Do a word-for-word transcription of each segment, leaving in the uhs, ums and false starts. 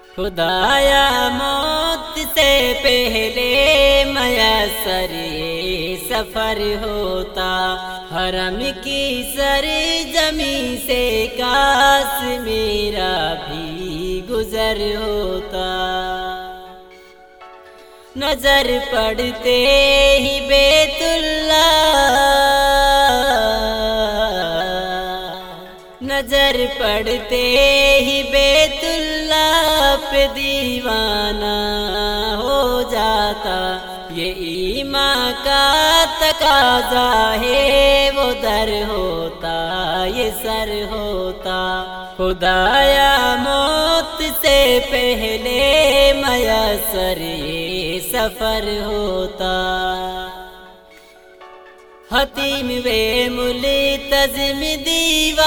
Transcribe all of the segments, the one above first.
خدایا موت سے پہلے میسر یہ سفر ہوتا، حرم کی سرزمین سے کاش میرا بھی گزر ہوتا۔ نظر پڑتے ہی بیت اللہ، نظر پڑتے ہی بیت اللہ پہ دیوانہ ہو جاتا، یہ ایمان کا تقاضا ہے، وہ در ہوتا یہ سر ہوتا۔ خدایا موت سے پہلے میسر یہ سفر ہوتا۔ حتیم و ملتزم دیوار،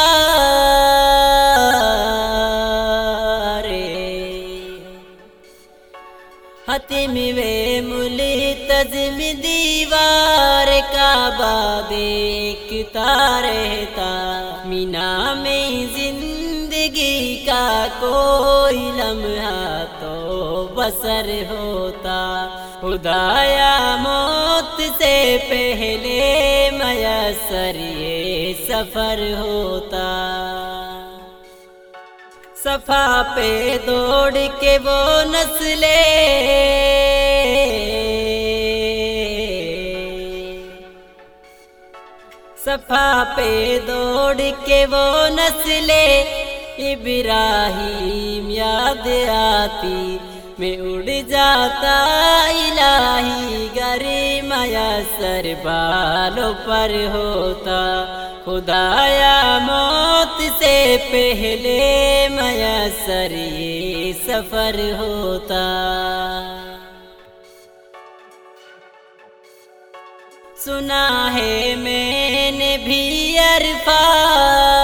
حتیم و ملتزم دیوار کعبہ دیکھتا رہتا، مینا میں زندگی کا کوئی لمحہ تو بسر ہوتا۔ خدایا موت سے پہلے میسر یہ سفر ہوتا۔ صفا پہ دوڑ کے وہ نسلیں، صفا پہ دوڑ کے وہ نسلیں ابراہیم یاد آتی، میں اڑ جاتا الہی گر میسر بالوں پر ہوتا۔ خدایا موت سے پہلے میسر یہ سفر ہوتا۔ سنا ہے میں نے بھی عرفات،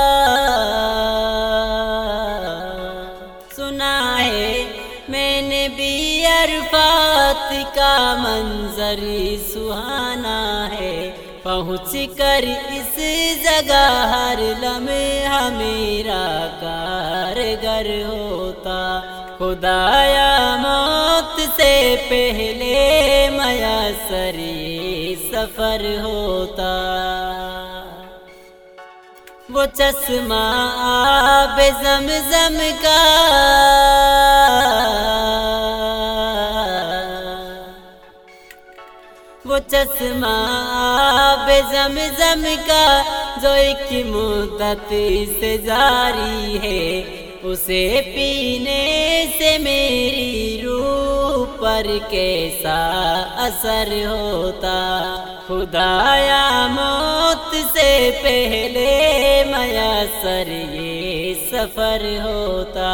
سنا ہے میں نے بھی عرفات کا منظر سہانا ہے، پہنچ کر اس جگہ ہر لمحہ میرا کارگر ہوتا۔ خدایا موت سے پہلے میسر یہ سفر ہوتا۔ وہ چشمہ آب زمزم کا، وہ چشمہ آب زمزم کا جو ایک مدت سے جاری ہے، اسے پینے سے میری روح پر کیسا اثر ہوتا۔ خدایا موت سے پہلے میسر یہ سفر ہوتا۔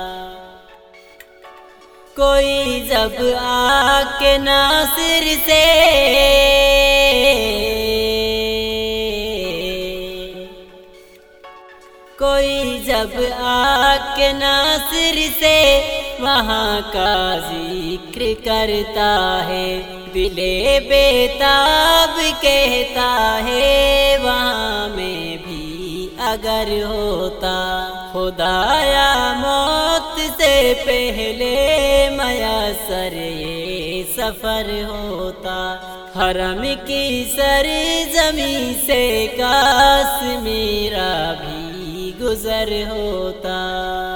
کوئی جب آ کے ناصر سے، کوئی جب آ کے ناصر سے وہاں کا ذکر کرتا ہے، دل بیتاب کہتا ہے وہاں میں بھی اگر ہوتا۔ خدایا موت سے پہلے میسر یہ سفر ہوتا، حرم کی سرزمین سے کاش میرا بھی گزر ہوتا۔